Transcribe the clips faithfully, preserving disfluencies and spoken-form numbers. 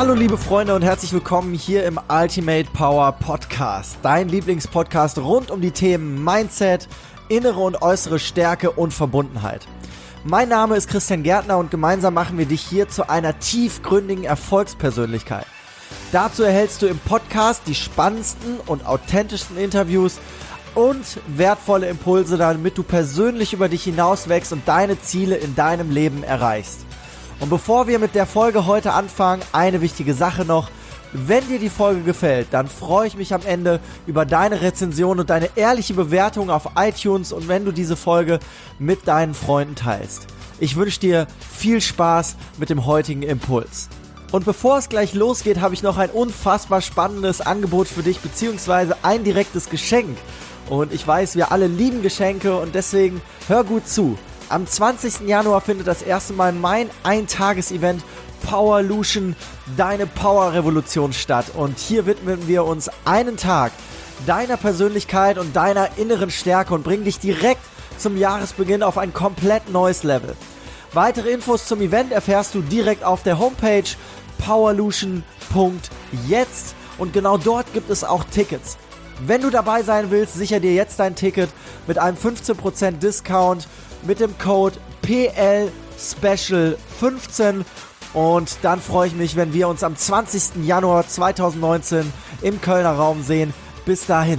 Hallo liebe Freunde und herzlich willkommen hier im Ultimate Power Podcast, dein Lieblingspodcast rund um die Themen Mindset, innere und äußere Stärke und Verbundenheit. Mein Name ist Christian Gärtner und gemeinsam machen wir dich hier zu einer tiefgründigen Erfolgspersönlichkeit. Dazu erhältst du im Podcast die spannendsten und authentischsten Interviews und wertvolle Impulse, damit du persönlich über dich hinaus wächst und deine Ziele in deinem Leben erreichst. Und bevor wir mit der Folge heute anfangen, eine wichtige Sache noch. Wenn dir die Folge gefällt, dann freue ich mich am Ende über deine Rezension und deine ehrliche Bewertung auf iTunes und wenn du diese Folge mit deinen Freunden teilst. Ich wünsche dir viel Spaß mit dem heutigen Impuls. Und bevor es gleich losgeht, habe ich noch ein unfassbar spannendes Angebot für dich, beziehungsweise ein direktes Geschenk. Und ich weiß, wir alle lieben Geschenke und deswegen hör gut zu. Am zwanzigsten Januar findet das erste Mal mein Ein-Tages-Event Powerlution, deine Power-Revolution statt. Und hier widmen wir uns einen Tag deiner Persönlichkeit und deiner inneren Stärke und bringen dich direkt zum Jahresbeginn auf ein komplett neues Level. Weitere Infos zum Event erfährst du direkt auf der Homepage powerlution punkt jetzt und genau dort gibt es auch Tickets. Wenn du dabei sein willst, sicher dir jetzt dein Ticket mit einem fünfzehn Prozent Discount mit dem Code P L Special fünfzehn und dann freue ich mich, wenn wir uns am zwanzigsten Januar zweitausendneunzehn im Kölner Raum sehen. Bis dahin.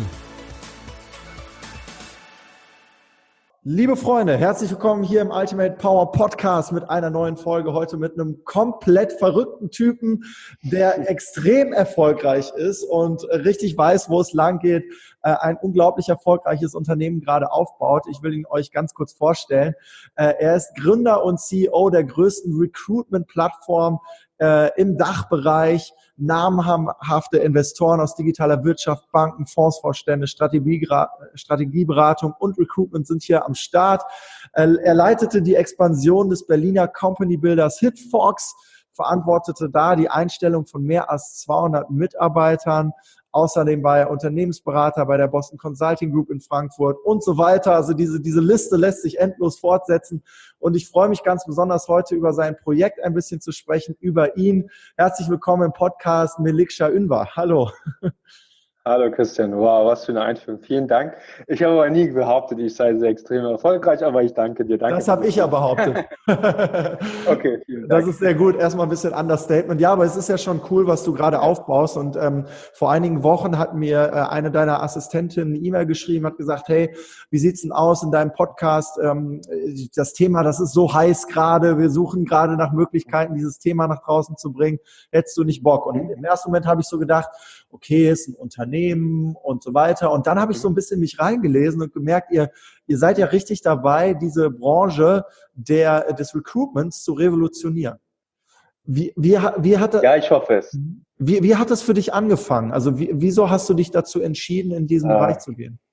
Liebe Freunde, herzlich willkommen hier im Ultimate Power Podcast mit einer neuen Folge. Heute mit einem komplett verrückten Typen, der extrem erfolgreich ist und richtig weiß, wo es lang geht, ein unglaublich erfolgreiches Unternehmen gerade aufbaut. Ich will ihn euch ganz kurz vorstellen. Er ist Gründer und C E O der größten Recruitment-Plattform im Dachbereich. Namhafte Investoren aus digitaler Wirtschaft, Banken, Fondsvorstände, Strategieberatung und Recruitment sind hier am Start. Er leitete die Expansion des Berliner Company Builders Hitfox, verantwortete da die Einstellung von mehr als zweihundert Mitarbeitern. Außerdem war er Unternehmensberater bei der Boston Consulting Group in Frankfurt und so weiter. Also diese, diese Liste lässt sich endlos fortsetzen. Und ich freue mich ganz besonders heute über sein Projekt ein bisschen zu sprechen, über ihn. Herzlich willkommen im Podcast Meliksha Ünver. Hallo. Hallo Christian, wow, was für eine Einführung. Vielen Dank. Ich habe aber nie behauptet, ich sei sehr extrem erfolgreich, aber ich danke dir. Danke das habe ich ja behauptet. Okay, vielen Dank. Das ist sehr gut. Erstmal ein bisschen Understatement. Ja, aber es ist ja schon cool, was du gerade aufbaust. Und ähm, vor einigen Wochen hat mir äh, eine deiner Assistentinnen eine E-Mail geschrieben, hat gesagt, hey, wie sieht's denn aus in deinem Podcast? Ähm, das Thema, das ist so heiß gerade. Wir suchen gerade nach Möglichkeiten, dieses Thema nach draußen zu bringen. Hättest du nicht Bock? Und im ersten Moment habe ich so gedacht, okay, ist ein Unternehmen und so weiter. Und dann habe ich so ein bisschen mich reingelesen und gemerkt, ihr, ihr seid ja richtig dabei, diese Branche der, des Recruitments zu revolutionieren. Wie, wie, wie hat das, ja, ich hoffe es. Wie, wie hat das für dich angefangen? Also wie, wieso hast du dich dazu entschieden, in diesen äh, Bereich zu gehen?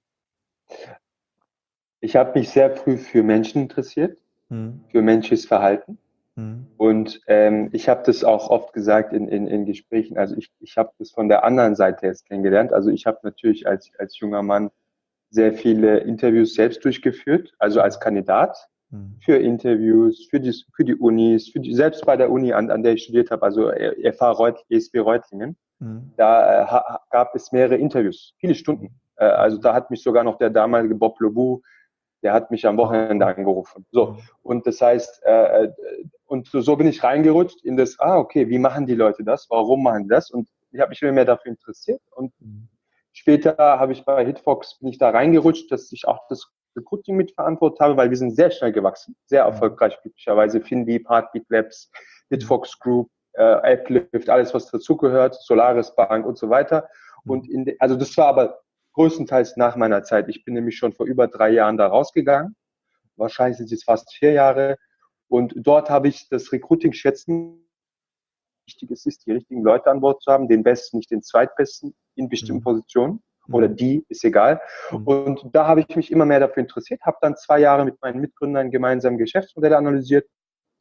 Ich habe mich sehr früh für Menschen interessiert, hm. für menschliches Verhalten. Und ähm, ich habe das auch oft gesagt in, in, in Gesprächen, also ich, ich habe das von der anderen Seite jetzt kennengelernt. Also ich habe natürlich als, als junger Mann sehr viele Interviews selbst durchgeführt, also als Kandidat mhm. für Interviews, für die, für die Unis, für die, selbst bei der Uni, an, an der ich studiert habe, also F H Reut, E S B Reutlingen, mhm. da äh, ha, gab es mehrere Interviews, viele Stunden. Äh, also da hat mich sogar noch der damalige Bob Lobu, der hat mich am Wochenende angerufen. So, und das heißt, äh, und so, so bin ich reingerutscht in das, ah, okay, wie machen die Leute das? Warum machen die das? Und ich habe mich immer mehr dafür interessiert. Und mhm. später habe ich bei Hitfox, bin ich da reingerutscht, dass ich auch das Recruiting mitverantwortet habe, weil wir sind sehr schnell gewachsen, sehr erfolgreich glücklicherweise. Finleap, Heartbeat Labs, Hitfox Group, äh, Uplift, alles was dazugehört, Solaris Bank und so weiter. Und in de, also das war aber größtenteils nach meiner Zeit. Ich bin nämlich schon vor über drei Jahren da rausgegangen. Wahrscheinlich sind es jetzt fast vier Jahre. Und dort habe ich das Recruiting schätzen. Wichtig ist es, die richtigen Leute an Bord zu haben, den Besten, nicht den Zweitbesten in bestimmten mhm. Positionen. Oder die, ist egal. Mhm. Und da habe ich mich immer mehr dafür interessiert, habe dann zwei Jahre mit meinen Mitgründern gemeinsam Geschäftsmodelle analysiert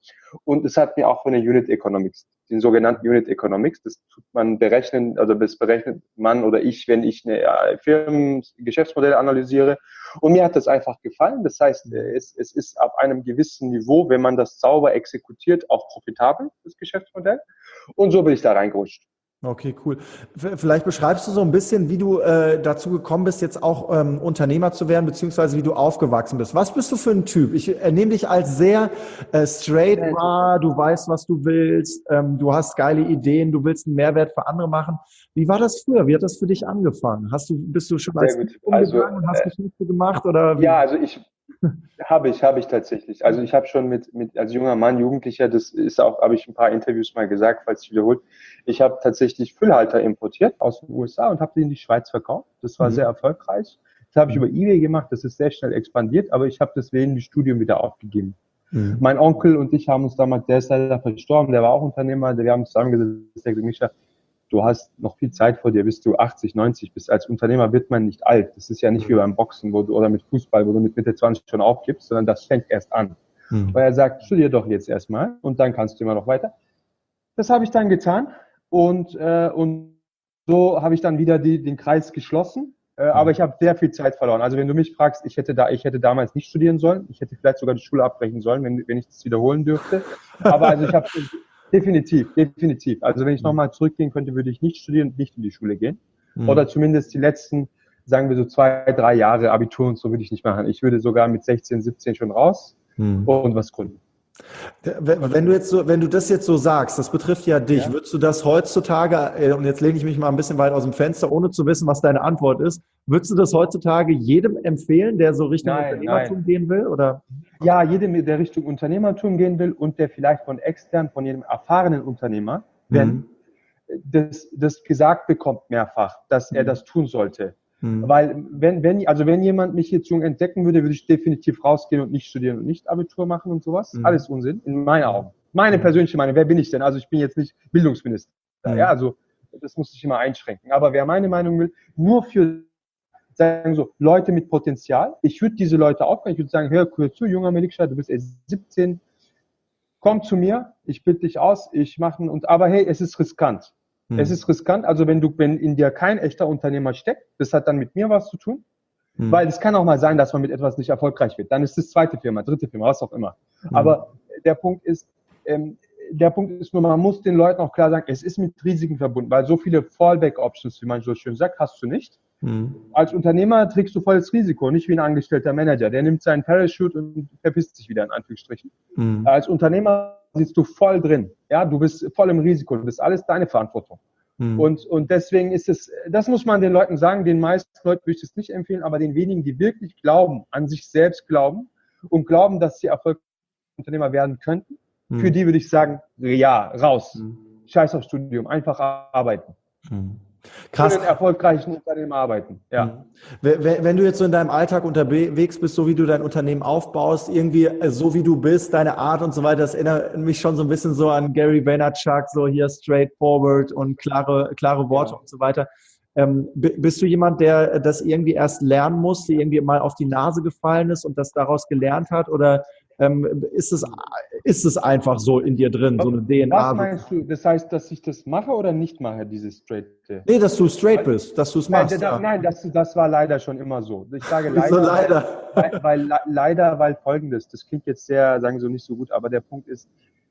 Und es hat mir auch von der Unit Economics, den sogenannten Unit Economics, das tut man berechnen, also das berechnet man oder ich, wenn ich eine Firmen-Geschäftsmodelle analysiere. Und mir hat das einfach gefallen. Das heißt, es, es ist ab einem gewissen Niveau, wenn man das sauber exekutiert, auch profitabel, das Geschäftsmodell. Und so bin ich da reingerutscht. Okay, cool. Vielleicht beschreibst du so ein bisschen, wie du äh, dazu gekommen bist, jetzt auch ähm, Unternehmer zu werden, beziehungsweise wie du aufgewachsen bist. Was bist du für ein Typ? Ich äh, nehme dich als sehr äh, straight wahr, du weißt, was du willst, ähm, du hast geile Ideen, du willst einen Mehrwert für andere machen. Wie war das früher? Wie hat das für dich angefangen? Hast du, bist du schon als Kind umgegangen also, und hast äh, Geschichte gemacht? Oder wie? Ja, also ich habe ich, habe ich tatsächlich. Also ich habe schon mit, mit als junger Mann, Jugendlicher, das ist auch, habe ich ein paar Interviews mal gesagt, falls ich wiederholt, ich habe tatsächlich Füllhalter importiert aus den U S A und habe die in die Schweiz verkauft. Das war mhm. sehr erfolgreich. Das habe ich über eBay gemacht, das ist sehr schnell expandiert, aber ich habe deswegen das Studium wieder aufgegeben. Mhm. Mein Onkel und ich haben uns damals, der ist leider verstorben, der war auch Unternehmer, wir haben zusammengesetzt, der gesagt, Mischa, du hast noch viel Zeit vor dir, bis du achtzig, neunzig bist. Als Unternehmer wird man nicht alt. Das ist ja nicht wie beim Boxen wo du, oder mit Fußball, wo du mit Mitte zwanzig schon aufgibst, sondern das fängt erst an. Mhm. Weil er sagt, studier doch jetzt erstmal und dann kannst du immer noch weiter. Das habe ich dann getan und, äh, und so habe ich dann wieder die, den Kreis geschlossen. Äh, mhm. Aber ich habe sehr viel Zeit verloren. Also wenn du mich fragst, ich hätte da, ich hätte damals nicht studieren sollen. Ich hätte vielleicht sogar die Schule abbrechen sollen, wenn, wenn ich das wiederholen dürfte. Aber also ich habe Definitiv, definitiv. Also wenn ich nochmal zurückgehen könnte, würde ich nicht studieren und nicht in die Schule gehen. Mhm. Oder zumindest die letzten, sagen wir so zwei, drei Jahre Abitur und so würde ich nicht machen. Ich würde sogar mit sechzehn, siebzehn schon raus mhm. und was gründen. Wenn du jetzt so, wenn du das jetzt so sagst, das betrifft ja dich, ja. Würdest du das heutzutage, und jetzt lehne ich mich mal ein bisschen weit aus dem Fenster, ohne zu wissen, was deine Antwort ist, würdest du das heutzutage jedem empfehlen, der so Richtung nein, Unternehmertum nein. gehen will, oder? Ja, jedem, der Richtung Unternehmertum gehen will und der vielleicht von extern, von jedem erfahrenen Unternehmer, wenn mhm. das, das gesagt bekommt mehrfach, dass mhm. er das tun sollte. Mhm. Weil, wenn, wenn, also wenn jemand mich jetzt jung entdecken würde, würde ich definitiv rausgehen und nicht studieren und nicht Abitur machen und sowas. Mhm. Alles Unsinn, in meinen Augen. Meine mhm. persönliche Meinung, wer bin ich denn? Also ich bin jetzt nicht Bildungsminister. Mhm. Ja, also das muss ich immer einschränken. Aber wer meine Meinung will, nur für, sagen so, Leute mit Potenzial. Ich würde diese Leute aufbauen. Ich würde sagen, hör cool zu, junger Melikschat, du bist erst siebzehn, komm zu mir, ich bitte dich aus, ich mache, und aber hey, es ist riskant. Hm. Es ist riskant, also wenn du, wenn in dir kein echter Unternehmer steckt, das hat dann mit mir was zu tun, hm. weil es kann auch mal sein, dass man mit etwas nicht erfolgreich wird. Dann ist es zweite Firma, dritte Firma, was auch immer. Hm. Aber der Punkt ist, ähm, der Punkt ist nur, man muss den Leuten auch klar sagen, es ist mit Risiken verbunden, weil so viele Fallback-Options, wie man so schön sagt, hast du nicht. Hm. Als Unternehmer trägst du volles Risiko, nicht wie ein angestellter Manager. Der nimmt seinen Parachute und verpisst sich wieder in Anführungsstrichen. Hm. Als Unternehmer sitzt du voll drin. Ja, du bist voll im Risiko. Das ist alles deine Verantwortung. Hm. Und, und deswegen ist es, das muss man den Leuten sagen, den meisten Leuten würde ich es nicht empfehlen, aber den wenigen, die wirklich glauben, an sich selbst glauben und glauben, dass sie erfolgreiche Unternehmer werden könnten, hm. für die würde ich sagen, ja, raus. Hm. Scheiß aufs Studium, einfach arbeiten. Hm. Krass. Für einen erfolgreichen Unternehmen arbeiten. Ja. Wenn du jetzt so in deinem Alltag unterwegs bist, so wie du dein Unternehmen aufbaust, irgendwie so wie du bist, deine Art und so weiter, das erinnert mich schon so ein bisschen so an Gary Vaynerchuk, so hier straightforward und klare, klare Worte ja. und so weiter. Ähm, bist du jemand, der das irgendwie erst lernen musste, irgendwie mal auf die Nase gefallen ist und das daraus gelernt hat? Oder ähm, ist es, ist es einfach so in dir drin, so eine D N A? Was meinst du? Das heißt, dass ich das mache oder nicht mache, dieses straight? Nee, dass du straight bist, dass du es machst. Nein, da, ja. nein das, das war leider schon immer so. Ich sage leider, so leider. Weil, weil, weil, leider, weil Folgendes, das klingt jetzt sehr, sagen so nicht so gut, aber der Punkt ist,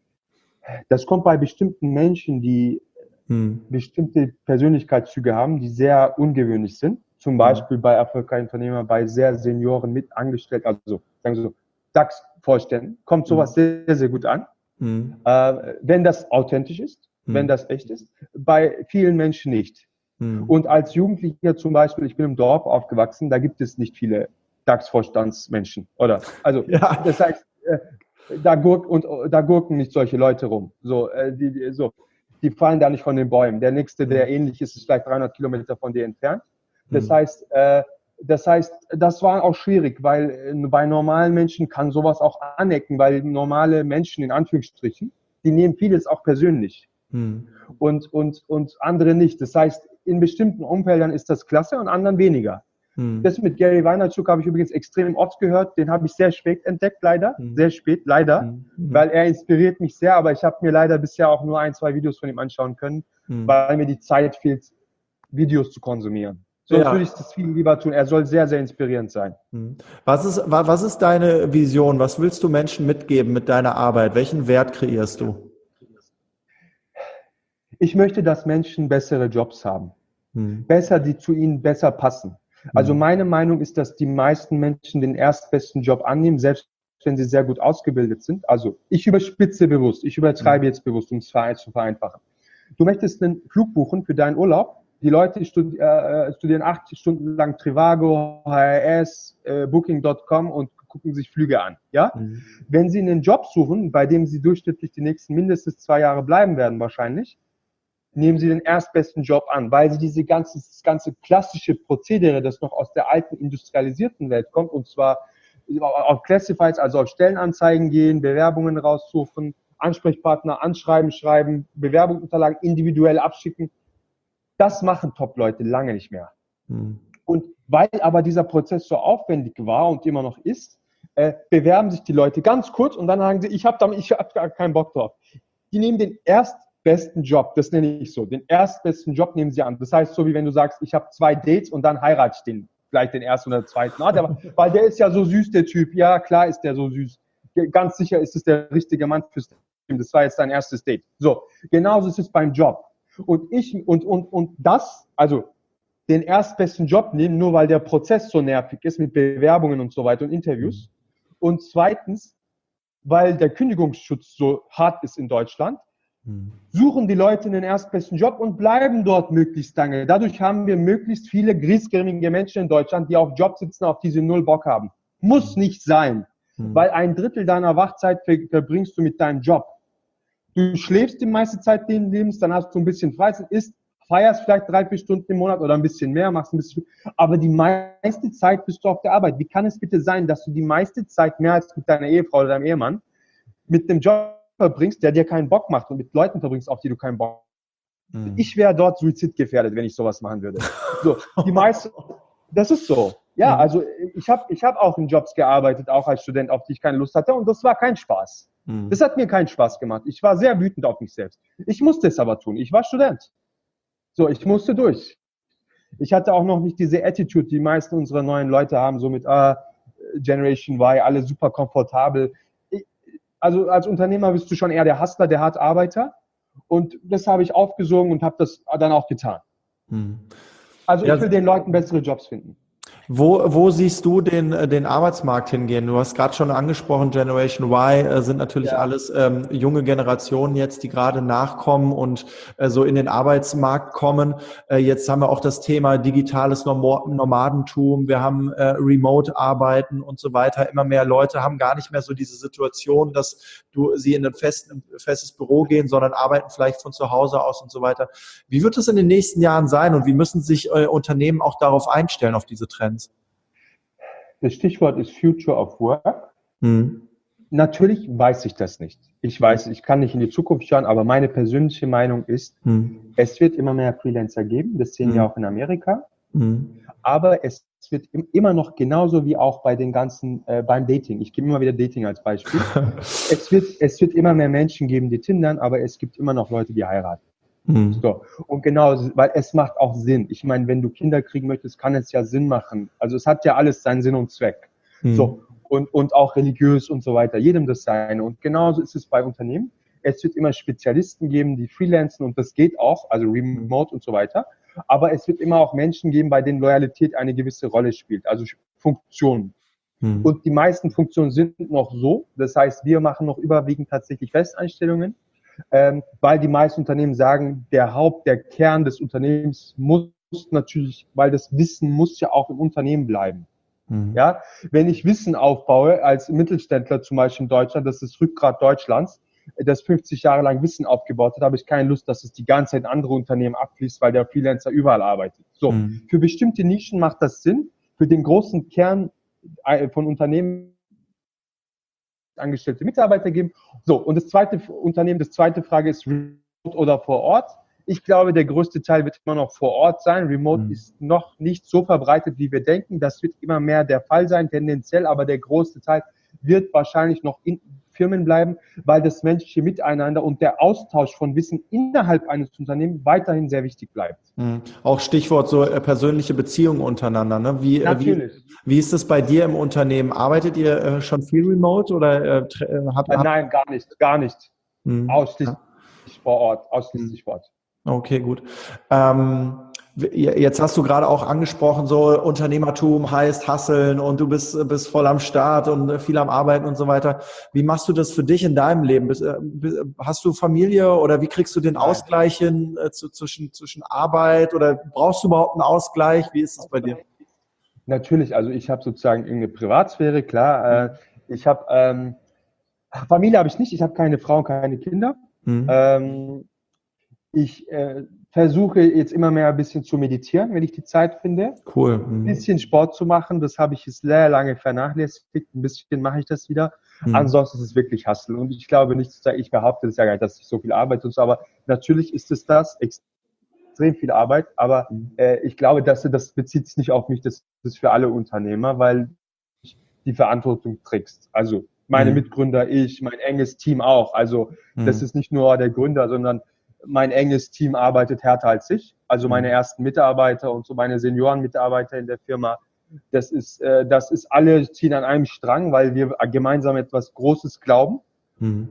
das kommt bei bestimmten Menschen, die hm. bestimmte Persönlichkeitszüge haben, die sehr ungewöhnlich sind. Zum Beispiel hm. bei erfolgreichen Unternehmern, bei sehr Senioren mit Angestellten, also sagen wir so, DAX-Vorständen, kommt sowas hm. sehr, sehr gut an. Hm. Äh, wenn das authentisch ist, hm. wenn das echt ist. Bei vielen Menschen nicht. Hm. Und als Jugendlicher zum Beispiel, ich bin im Dorf aufgewachsen, da gibt es nicht viele DAX-Vorstandsmenschen, oder? Also, ja. das heißt, äh, da, gurk und, da gurken nicht solche Leute rum. So, äh, die, die, so, die fallen da nicht von den Bäumen. Der nächste, der ähnlich ist, ist vielleicht dreihundert Kilometer von dir entfernt. Das hm. heißt, äh, Das heißt, das war auch schwierig, weil bei normalen Menschen kann sowas auch anecken, weil normale Menschen in Anführungsstrichen, die nehmen vieles auch persönlich hm. und, und, und andere nicht. Das heißt, in bestimmten Umfeldern ist das klasse und anderen weniger. Hm. Das mit Gary Vaynerchuk habe ich übrigens extrem oft gehört. Den habe ich sehr spät entdeckt, leider. Hm. Sehr spät, leider. Hm. Weil er inspiriert mich sehr, aber ich habe mir leider bisher auch nur ein, zwei Videos von ihm anschauen können, hm. weil mir die Zeit fehlt, Videos zu konsumieren. Sonst ja. würde ich das viel lieber tun. Er soll sehr, sehr inspirierend sein. Was ist, was ist deine Vision? Was willst du Menschen mitgeben mit deiner Arbeit? Welchen Wert kreierst du? Ich möchte, dass Menschen bessere Jobs haben. Hm. Besser, die zu ihnen besser passen. Also meine Meinung ist, dass die meisten Menschen den erstbesten Job annehmen, selbst wenn sie sehr gut ausgebildet sind. Also ich überspitze bewusst, ich übertreibe jetzt bewusst, um es zu vereinfachen. Du möchtest einen Flug buchen für deinen Urlaub. Die Leute studi äh, studieren acht Stunden lang Trivago, H R S, äh, Booking Punkt com und gucken sich Flüge an. Ja? Mhm. Wenn sie einen Job suchen, bei dem sie durchschnittlich die nächsten mindestens zwei Jahre bleiben werden wahrscheinlich, nehmen sie den erstbesten Job an, weil sie diese ganze, das ganze klassische Prozedere, das noch aus der alten industrialisierten Welt kommt, und zwar auf Classifieds, also auf Stellenanzeigen gehen, Bewerbungen raussuchen, Ansprechpartner anschreiben, schreiben, Bewerbungsunterlagen individuell abschicken. Das machen Top-Leute lange nicht mehr. Mhm. Und weil aber dieser Prozess so aufwendig war und immer noch ist, äh, bewerben sich die Leute ganz kurz und dann sagen sie, ich habe damit, ich habe gar keinen Bock drauf. Die nehmen den erstbesten Job, das nenne ich so, den erstbesten Job nehmen sie an. Das heißt, so wie wenn du sagst, ich habe zwei Dates und dann heirate ich den, gleich den ersten oder zweiten. Ah, der, weil der ist ja so süß, der Typ. Ja, klar ist der so süß. Ganz sicher ist es der richtige Mann fürs Team. Das war jetzt dein erstes Date. So, genauso ist es beim Job. Und ich, und, und, und das, also den erstbesten Job nehmen, nur weil der Prozess so nervig ist mit Bewerbungen und so weiter und Interviews. Und zweitens, weil der Kündigungsschutz so hart ist in Deutschland, suchen die Leute den erstbesten Job und bleiben dort möglichst lange. Dadurch haben wir möglichst viele griesgrämige Menschen in Deutschland, die auf Jobs sitzen, auf die sie null Bock haben. Muss nicht sein, weil ein Drittel deiner Wachzeit verbringst du mit deinem Job. Du schläfst die meiste Zeit den Lebens, dann hast du ein bisschen Freizeit, isst, feierst vielleicht drei, vier Stunden im Monat oder ein bisschen mehr, machst ein bisschen, aber die meiste Zeit bist du auf der Arbeit. Wie kann es bitte sein, dass du die meiste Zeit mehr als mit deiner Ehefrau oder deinem Ehemann mit dem Job verbringst, der dir keinen Bock macht und mit Leuten verbringst, auf die du keinen Bock hast? Mhm. Ich wäre dort suizidgefährdet, wenn ich sowas machen würde. So, die meiste, das ist so. Ja, also ich habe ich hab auch in Jobs gearbeitet, auch als Student, auf die ich keine Lust hatte und das war kein Spaß. Mhm. Das hat mir keinen Spaß gemacht. Ich war sehr wütend auf mich selbst. Ich musste es aber tun. Ich war Student. So, ich musste durch. Ich hatte auch noch nicht diese Attitude, die meisten unserer neuen Leute haben, so mit ah, Generation Y, alle super komfortabel. Ich, also als Unternehmer bist du schon eher der Hustler, der Hartarbeiter. Und das habe ich aufgesogen und habe das dann auch getan. Mhm. Also ich will den Leuten bessere Jobs finden. Wo, wo siehst du den, den Arbeitsmarkt hingehen? Du hast gerade schon angesprochen, Generation Y äh, sind natürlich ja. alles ähm, junge Generationen jetzt, die gerade nachkommen und äh, so in den Arbeitsmarkt kommen. Äh, jetzt haben wir auch das Thema digitales Nomadentum, wir haben äh, Remote-Arbeiten und so weiter. Immer mehr Leute haben gar nicht mehr so diese Situation, dass du sie in ein fest, ein festes Büro gehen, sondern arbeiten vielleicht von zu Hause aus und so weiter. Wie wird es in den nächsten Jahren sein und wie müssen sich äh, Unternehmen auch darauf einstellen, auf diese Trends? Das Stichwort ist Future of Work. Mhm. Natürlich weiß ich das nicht. Ich weiß, ich kann nicht in die Zukunft schauen, aber meine persönliche Meinung ist, mhm. es wird immer mehr Freelancer geben. Das sehen mhm. wir auch in Amerika. Mhm. Aber es wird immer noch genauso wie auch bei den ganzen, äh, beim Dating. Ich gebe immer wieder Dating als Beispiel. es wird, es wird immer mehr Menschen geben, die tindern, aber es gibt immer noch Leute, die heiraten. Mhm. So. Und genau, weil es macht auch Sinn. Ich meine, wenn du Kinder kriegen möchtest, kann es ja Sinn machen. Also es hat ja alles seinen Sinn und Zweck. Mhm. So. Und, und auch religiös und so weiter. Jedem das seine. Und genauso ist es bei Unternehmen. Es wird immer Spezialisten geben, die freelancen und das geht auch, also remote und so weiter. Aber es wird immer auch Menschen geben, bei denen Loyalität eine gewisse Rolle spielt, also Funktionen. Mhm. Und die meisten Funktionen sind noch so. Das heißt, wir machen noch überwiegend tatsächlich Festeinstellungen. Ähm, weil die meisten Unternehmen sagen, der Haupt, der Kern des Unternehmens muss natürlich, weil das Wissen muss ja auch im Unternehmen bleiben. Mhm. Ja, wenn ich Wissen aufbaue, als Mittelständler zum Beispiel in Deutschland, das ist Rückgrat Deutschlands, das fünfzig Jahre lang Wissen aufgebaut hat, habe ich keine Lust, dass es die ganze Zeit in andere Unternehmen abfließt, weil der Freelancer überall arbeitet. So, mhm. Für bestimmte Nischen macht das Sinn, für den großen Kern von Unternehmen angestellte Mitarbeiter geben. So, und das zweite Unternehmen, das zweite Frage ist remote oder vor Ort. Ich glaube, der größte Teil wird immer noch vor Ort sein. Remote mhm. ist noch nicht so verbreitet, wie wir denken. Das wird immer mehr der Fall sein, tendenziell, aber der größte Teil wird wahrscheinlich noch in Firmen bleiben, weil das menschliche Miteinander und der Austausch von Wissen innerhalb eines Unternehmens weiterhin sehr wichtig bleibt. Mhm. Auch Stichwort so äh, persönliche Beziehungen untereinander. Ne? Wie, Natürlich. Äh, wie, wie ist es bei dir im Unternehmen? Arbeitet ihr äh, schon viel remote oder äh, habt äh, Nein, gar nicht, gar nicht. Mhm. Ausschließlich ja. vor Ort, ausschließlich mhm. vor Ort. Okay, gut. Ähm, jetzt hast du gerade auch angesprochen, so Unternehmertum heißt Hasseln und du bist, bist voll am Start und viel am Arbeiten und so weiter. Wie machst du das für dich in deinem Leben? Bist, hast du Familie oder wie kriegst du den Ausgleich hin äh, zu, zwischen, zwischen Arbeit oder brauchst du überhaupt einen Ausgleich? Wie ist das bei dir? Natürlich, also ich habe sozusagen irgendeine Privatsphäre, klar. Äh, ich habe ähm, Familie habe ich nicht, ich habe keine Frau, keine Kinder. Mhm. Ähm, Ich äh, versuche jetzt immer mehr ein bisschen zu meditieren, wenn ich die Zeit finde. Cool. Mhm. Ein bisschen Sport zu machen, das habe ich jetzt sehr lange vernachlässigt. Ein bisschen mache ich das wieder. Mhm. Ansonsten ist es wirklich Hustle. Und ich glaube nicht, ich behaupte das ja gar nicht, dass ich so viel arbeite und so, aber natürlich ist es das, extrem viel Arbeit. Aber äh, ich glaube, dass das bezieht sich nicht auf mich, das ist für alle Unternehmer, weil ich die Verantwortung trägst. Also meine mhm. Mitgründer, ich, mein enges Team auch. Also mhm. das ist nicht nur der Gründer, sondern mein enges Team arbeitet härter als ich. Also meine ersten Mitarbeiter und so meine Senioren-Mitarbeiter in der Firma. Das ist, äh, das ist alle ziehen an einem Strang, weil wir gemeinsam etwas Großes glauben. Mhm.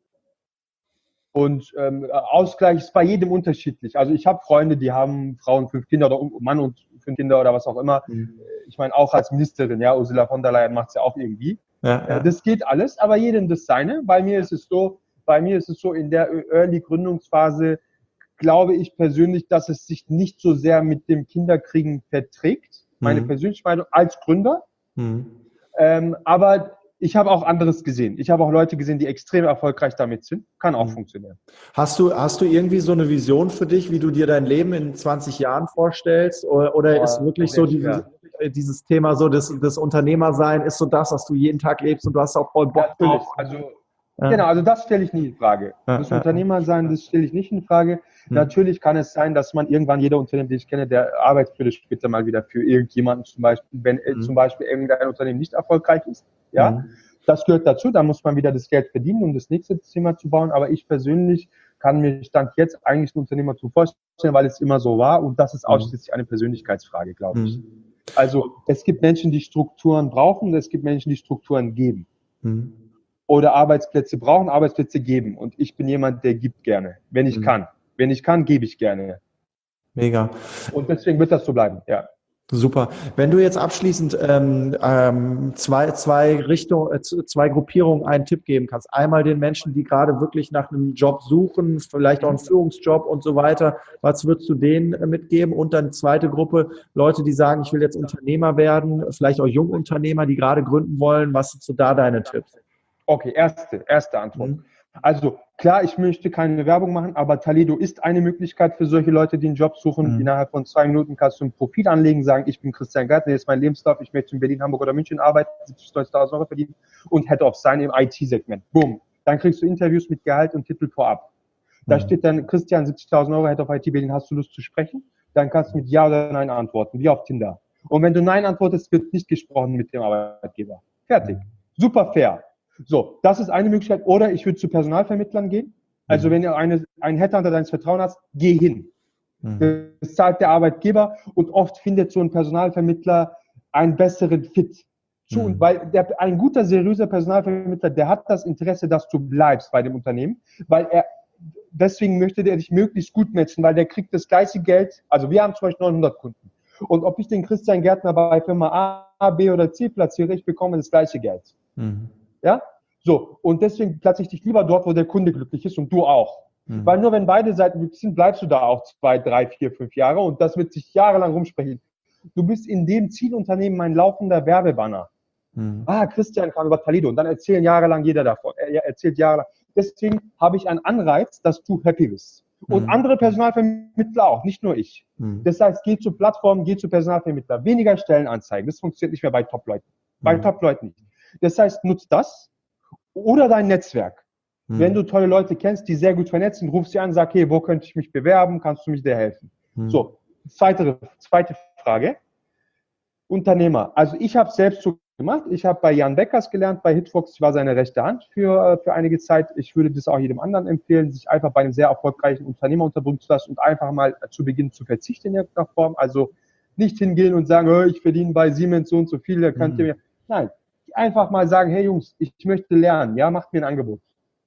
Und ähm, Ausgleich ist bei jedem unterschiedlich. Also ich habe Freunde, die haben Frauen, fünf Kinder oder Mann und fünf Kinder oder was auch immer. Mhm. Ich meine, auch als Ministerin, ja, Ursula von der Leyen macht es ja auch irgendwie. Ja, ja. Das geht alles, aber jedem das seine. Bei mir ist es so, Bei mir ist es so, in der Early-Gründungsphase glaube ich persönlich, dass es sich nicht so sehr mit dem Kinderkriegen verträgt. Meine mhm. persönliche Meinung als Gründer. Mhm. Ähm, aber ich habe auch anderes gesehen. Ich habe auch Leute gesehen, die extrem erfolgreich damit sind. Kann auch mhm. funktionieren. Hast du, hast du irgendwie so eine Vision für dich, wie du dir dein Leben in zwanzig Jahren vorstellst? Oder, oder oh, ist wirklich so dieses, dieses Thema, so das, das Unternehmersein, ist so das, was du jeden Tag lebst und du hast auch voll Bock Natürlich. drauf? Also, Ja. Genau, also das stelle ich nie in Frage. Ja, das ja, Unternehmersein, das stelle ich nicht in Frage. Hm. Natürlich kann es sein, dass man irgendwann, jeder Unternehmer, den ich kenne, der arbeitet später mal wieder für irgendjemanden, zum Beispiel, wenn hm. zum Beispiel irgendein Unternehmen nicht erfolgreich ist. Ja, hm. das gehört dazu, da muss man wieder das Geld verdienen, um das nächste Thema zu bauen. Aber ich persönlich kann mir Stand jetzt eigentlich ein Unternehmertum vorstellen, weil es immer so war und das ist ausschließlich eine Persönlichkeitsfrage, glaube ich. Hm. Also es gibt Menschen, die Strukturen brauchen, und es gibt Menschen, die Strukturen geben. Hm. Oder Arbeitsplätze brauchen, Arbeitsplätze geben. Und ich bin jemand, der gibt gerne, wenn ich mhm. kann. Wenn ich kann, gebe ich gerne. Mega. Und deswegen wird das so bleiben, ja. Super. Wenn du jetzt abschließend ähm, ähm, zwei, zwei Richtungen, äh, zwei Gruppierungen einen Tipp geben kannst. Einmal den Menschen, die gerade wirklich nach einem Job suchen, vielleicht auch einen Führungsjob und so weiter. Was würdest du denen äh, mitgeben? Und dann zweite Gruppe, Leute, die sagen, ich will jetzt Unternehmer werden, vielleicht auch Jungunternehmer, die gerade gründen wollen. Was sind so da deine Tipps? Okay, erste, erste Antwort. Mhm. Also klar, ich möchte keine Werbung machen, aber Taledo ist eine Möglichkeit für solche Leute, die einen Job suchen. Mhm. Innerhalb von zwei Minuten kannst du ein Profil anlegen, sagen, ich bin Christian Gärtner, hier ist mein Lebenslauf, ich möchte in Berlin, Hamburg oder München arbeiten, siebzigtausend Euro verdienen und Head of sein im I T-Segment. Boom. Dann kriegst du Interviews mit Gehalt und Titel vorab. Da mhm. steht dann, Christian, siebzigtausend Euro, Head of I T Berlin, hast du Lust zu sprechen? Dann kannst du mit Ja oder Nein antworten, wie auf Tinder. Und wenn du Nein antwortest, wird nicht gesprochen mit dem Arbeitgeber. Fertig. Super fair. So, das ist eine Möglichkeit. Oder ich würde zu Personalvermittlern gehen. Also mhm. wenn du eine, einen Headhunter deines Vertrauens hast, geh hin. Mhm. Das zahlt der Arbeitgeber und oft findet so ein Personalvermittler einen besseren Fit. Zu, mhm. Weil der, ein guter, seriöser Personalvermittler, der hat das Interesse, dass du bleibst bei dem Unternehmen, weil er, deswegen möchte der dich möglichst gut matchen, weil der kriegt das gleiche Geld. Also wir haben zum Beispiel neunhundert Kunden. Und ob ich den Christian Gärtner bei Firma A, B oder C platziere, ich bekomme das gleiche Geld. Mhm. Ja? So. Und deswegen platze ich dich lieber dort, wo der Kunde glücklich ist und du auch. Mhm. Weil nur wenn beide Seiten glücklich sind, bleibst du da auch zwei, drei, vier, fünf Jahre und das wird sich jahrelang rumsprechen. Du bist in dem Zielunternehmen ein laufender Werbebanner. Mhm. Ah, Christian kam über Taledo und dann erzählen jahrelang jeder davon. Er erzählt jahrelang. Deswegen habe ich einen Anreiz, dass du happy bist. Und mhm. andere Personalvermittler auch, nicht nur ich. Mhm. Das heißt, geh zu Plattformen, geh zu Personalvermittler. Weniger Stellenanzeigen. Das funktioniert nicht mehr bei Top-Leuten. Bei mhm. Top-Leuten nicht. Das heißt, nutzt das oder dein Netzwerk. Hm. Wenn du tolle Leute kennst, die sehr gut vernetzt sind, ruf sie an, sag, hey, wo könnte ich mich bewerben? Kannst du mich dir helfen? Hm. So, zweite, zweite Frage. Unternehmer. Also ich habe selbst so gemacht. Ich habe bei Jan Beckers gelernt, bei Hitfox. Ich war seine rechte Hand für, für einige Zeit. Ich würde das auch jedem anderen empfehlen, sich einfach bei einem sehr erfolgreichen Unternehmer unterbringen zu lassen und einfach mal zu Beginn zu verzichten in irgendeiner Form. Also nicht hingehen und sagen, oh, ich verdiene bei Siemens so und so viel, da könnt ihr mir. Nein, einfach mal sagen, hey Jungs, ich möchte lernen, ja, macht mir ein Angebot.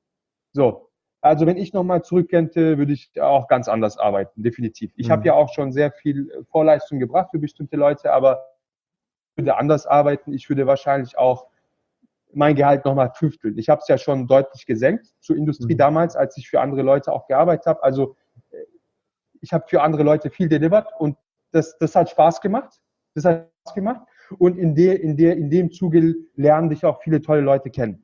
So, also wenn ich nochmal zurückkönnte, würde ich auch ganz anders arbeiten, definitiv. Ich mhm. habe ja auch schon sehr viel Vorleistung gebracht für bestimmte Leute, aber ich würde anders arbeiten. Ich würde wahrscheinlich auch mein Gehalt nochmal fünfteln. Ich habe es ja schon deutlich gesenkt zur Industrie mhm. damals, als ich für andere Leute auch gearbeitet habe. Also ich habe für andere Leute viel delivered und das, das hat Spaß gemacht. Das hat Spaß gemacht. Und in, der, in, der, in dem Zuge lernen dich auch viele tolle Leute kennen.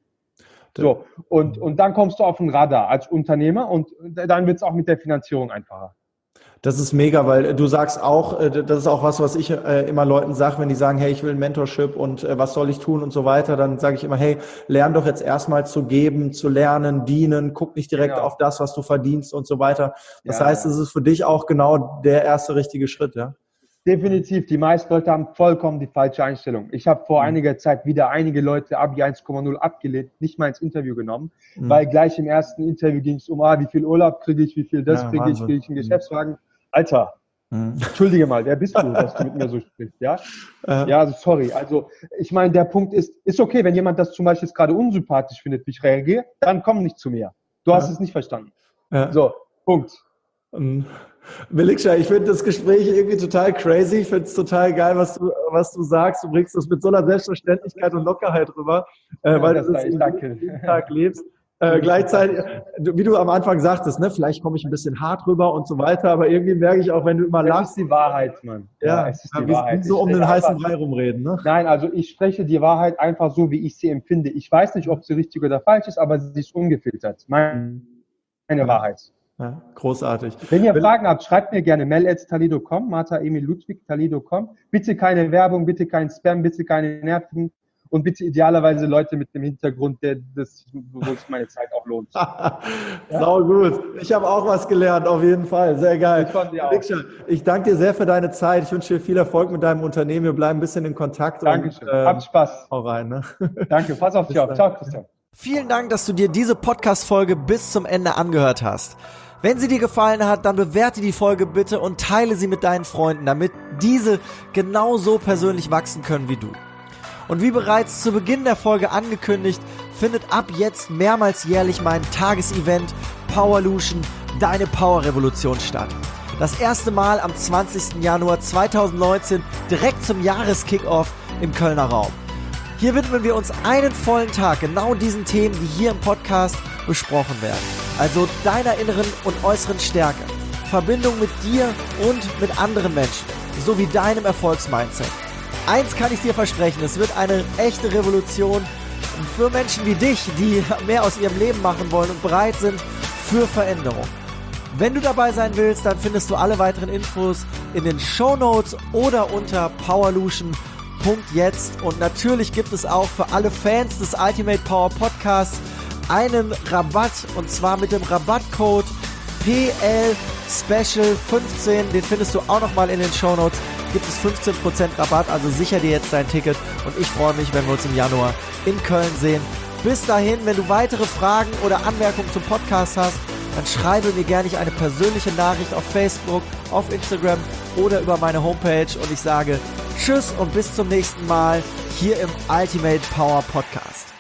So, und, und dann kommst du auf den Radar als Unternehmer und dann wird es auch mit der Finanzierung einfacher. Das ist mega, weil du sagst auch, das ist auch was, was ich immer Leuten sage, wenn die sagen, hey, ich will ein Mentorship und was soll ich tun und so weiter, dann sage ich immer, hey, lern doch jetzt erstmal zu geben, zu lernen, dienen, guck nicht direkt genau. auf das, was du verdienst und so weiter. Das ja. heißt, es ist für dich auch genau der erste richtige Schritt, ja? Definitiv. Die meisten Leute haben vollkommen die falsche Einstellung. Ich habe vor mhm. einiger Zeit wieder einige Leute Abi eins Komma null abgelehnt, nicht mal ins Interview genommen, mhm. weil gleich im ersten Interview ging es um, ah, wie viel Urlaub kriege ich, wie viel das ja, kriege ich, kriege ich einen Geschäftswagen. Alter, mhm. entschuldige mal, wer bist du, dass du mit mir so sprichst, ja? Äh. Ja, also sorry. Also ich meine, der Punkt ist, ist okay, wenn jemand das zum Beispiel gerade unsympathisch findet, wie ich reagiere, dann komm nicht zu mir. Du hast ja. es nicht verstanden. Ja. So, Punkt. Mhm. Meliksha, ich finde das Gespräch irgendwie total crazy. Ich finde es total geil, was du, was du sagst. Du bringst das mit so einer Selbstverständlichkeit und Lockerheit rüber, äh, ja, weil du das jeden Tag lebst. Äh, gleichzeitig, wie du am Anfang sagtest, ne, vielleicht komme ich ein bisschen hart rüber und so weiter, aber irgendwie merke ich auch, wenn du immer lachst. Das ist die Wahrheit, Mann. Ja, es ist die Wahrheit. Nicht so um den heißen Brei rumreden, ne? Nein, also ich spreche die Wahrheit einfach so, wie ich sie empfinde. Ich weiß nicht, ob sie richtig oder falsch ist, aber sie ist ungefiltert. Meine, meine ja. Wahrheit. Ja, großartig. Wenn ihr Fragen habt, schreibt mir gerne mail at talido punkt com, Martha Emil Ludwig, talido punkt com. Bitte keine Werbung, bitte kein Spam, bitte keine Nerven und bitte idealerweise Leute mit dem Hintergrund, der das, wo sich meine Zeit auch lohnt. Ja? Sau gut. Ich habe auch was gelernt, auf jeden Fall. Sehr geil. Ich, ich danke dir sehr für deine Zeit. Ich wünsche dir viel Erfolg mit deinem Unternehmen. Wir bleiben ein bisschen in Kontakt. Dankeschön. Und, ähm, Habt Spaß. Hau rein. Ne? Danke. Pass auf dich auf. Ciao, Christian. Vielen Dank, dass du dir diese Podcast-Folge bis zum Ende angehört hast. Wenn sie dir gefallen hat, dann bewerte die Folge bitte und teile sie mit deinen Freunden, damit diese genauso persönlich wachsen können wie du. Und wie bereits zu Beginn der Folge angekündigt, findet ab jetzt mehrmals jährlich mein Tagesevent Powerlution, deine Power-Revolution statt. Das erste Mal am zwanzigsten Januar zweitausendneunzehn, direkt zum Jahreskickoff im Kölner Raum. Hier widmen wir uns einen vollen Tag genau diesen Themen, die hier im Podcast besprochen werden. Also deiner inneren und äußeren Stärke, Verbindung mit dir und mit anderen Menschen, sowie deinem Erfolgsmindset. Eins kann ich dir versprechen, es wird eine echte Revolution für Menschen wie dich, die mehr aus ihrem Leben machen wollen und bereit sind für Veränderung. Wenn du dabei sein willst, dann findest du alle weiteren Infos in den Shownotes oder unter powerlution punkt jetzt. Und natürlich gibt es auch für alle Fans des Ultimate Power Podcasts einen Rabatt, und zwar mit dem Rabattcode P L Special fünfzehn, den findest du auch nochmal in den Shownotes, gibt es fünfzehn Prozent Rabatt, also sicher dir jetzt dein Ticket und ich freue mich, wenn wir uns im Januar in Köln sehen. Bis dahin, wenn du weitere Fragen oder Anmerkungen zum Podcast hast, dann schreibe mir gerne eine persönliche Nachricht auf Facebook, auf Instagram oder über meine Homepage und ich sage Tschüss und bis zum nächsten Mal hier im Ultimate Power Podcast.